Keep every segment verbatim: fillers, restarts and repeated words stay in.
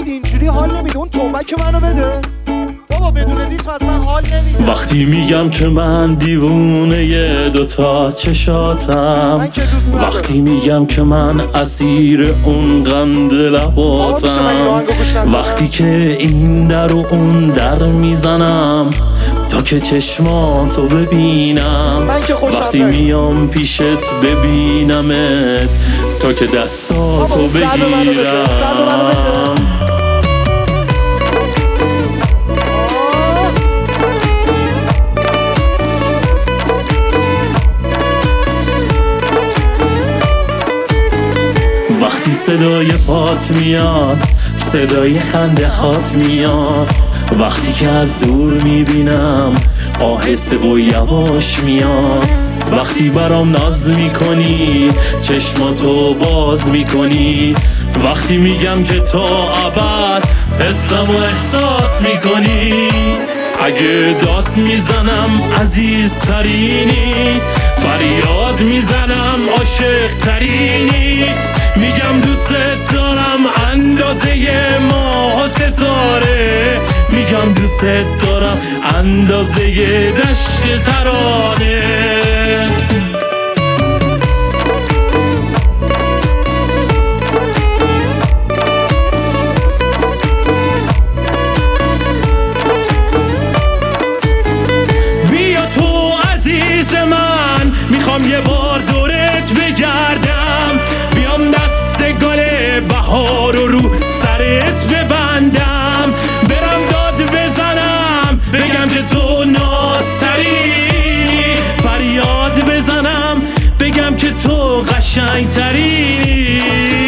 نمیدی اینجوری حال نمیده. اون تومک منو بده بابا، بدون ریتم اصلا حال نمیده. وقتی میگم که من دیوونه دوتا چشاتم، من که دوست ندارم. وقتی میگم که من اسیر اون قند لباتم، وقتی که این در و اون در میزنم تا که چشماتو ببینم، من که خوشم وقتی نمیاد. میام پیشت ببینمت تا که دستاتو بابا، زد منو بده، زد منو بده. بگیرم. وقتی صدای پات میاد، صدای خنده هات میاد، وقتی که از دور میبینم آهسته و یواش میاد، وقتی برام ناز میکنی چشماتو باز میکنی، وقتی میگم که تا ابد حسم و احساس میکنی. اگه داد میزنم عزیزترینی، فریاد میزنم عاشق ترینی، میگم دوست دارم اندازه ماه ستاره، میگم دوست دارم اندازه دشت ترانه. بیا تو عزیز من، میخوام یه بار دورت بگردم، بیام دست گل بهار رو رو سرت ببندم، برم داد بزنم بگم که تو نازترینی، فریاد بزنم بگم که تو قشنگترینی.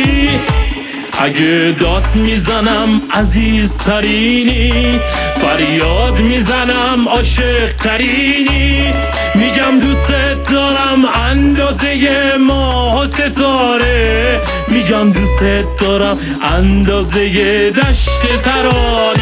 اگه داد میزنم عزیزترینی، فریاد میزنم عاشق ترینی، میگم دوست دارم اندازه ماه و ستاره، میگم دوست دارم اندازه دشت ترانه.